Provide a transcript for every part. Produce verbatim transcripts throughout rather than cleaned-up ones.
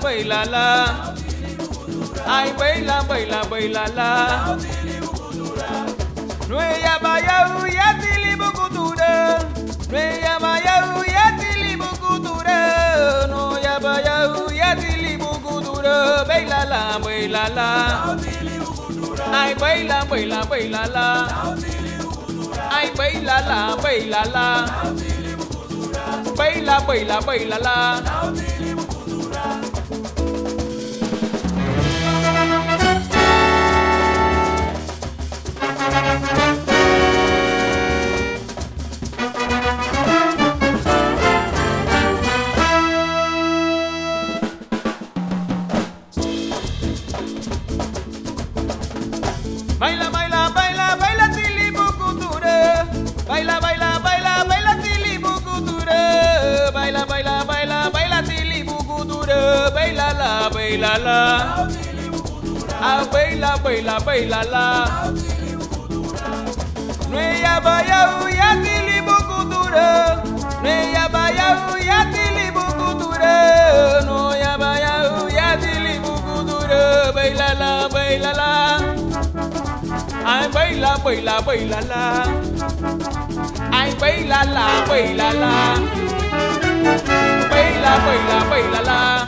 baila la. Ay, baila, baila, baila la. No ella vaya huya tilibu cultura. No ella vaya huya tilibu cultura. No ella vaya huya tilibu cultura. Baila la, baila la. Ay, baila, baila, baila la. Ay, baila la, baila la. Baila, baila, baila la. Baila, baila, baila, baila tilibu cultura. Baila, baila, baila, baila tilibu cultura. Baila, baila, baila, baila tilibu cultura. Baila la, baila la. Ah, baila, baila, baila la. No ella vaya huya tilibu cultura. No ella vaya huya tilibu cultura. No ella vaya huya tilibu cultura. Baila la, baila la. Ay, baila, baila, baila la. Ay, baila la, baila la. Baila, baila, baila la.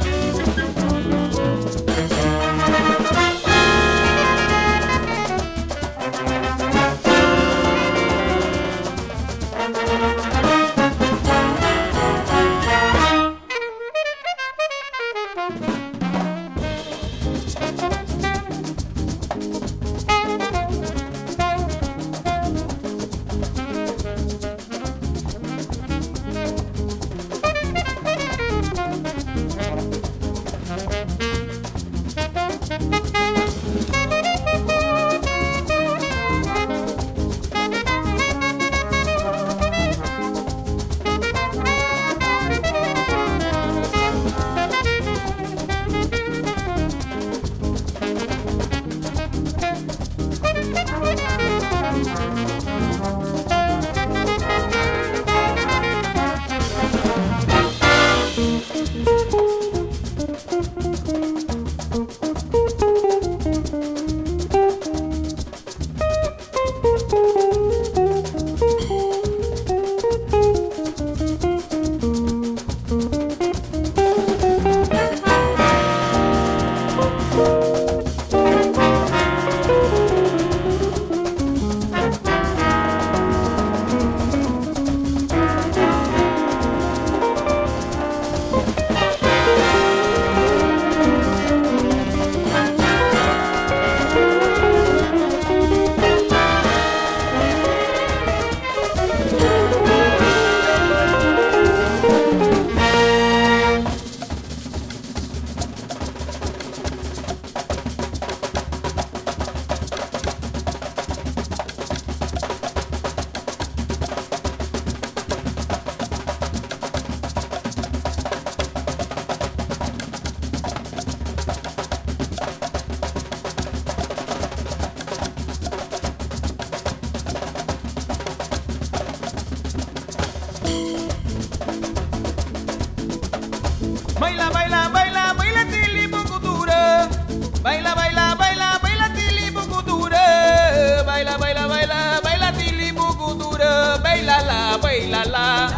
Baila, baila, baila, baila tilibu cultura. Baila, baila, baila, baila tilibu cultura. Baila, baila, baila, baila tilibu cultura. Baila la, baila la.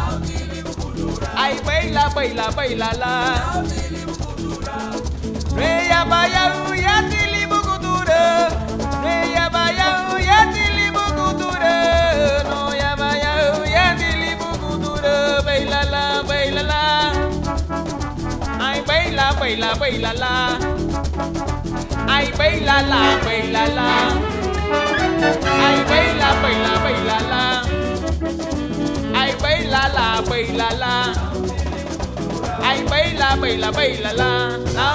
Ay, baila, baila, baila la. Ella vaya huya tilibu cultura. Ella vaya huya tilibu cultura. No, ella vaya huya tilibu cultura. Baila la, baila la. Ay, baila, baila, baila la. Ay, baila la, baila la. Ay, baila, baila, baila la. Ay, baila la, baila la. Ay, baila, baila, baila la.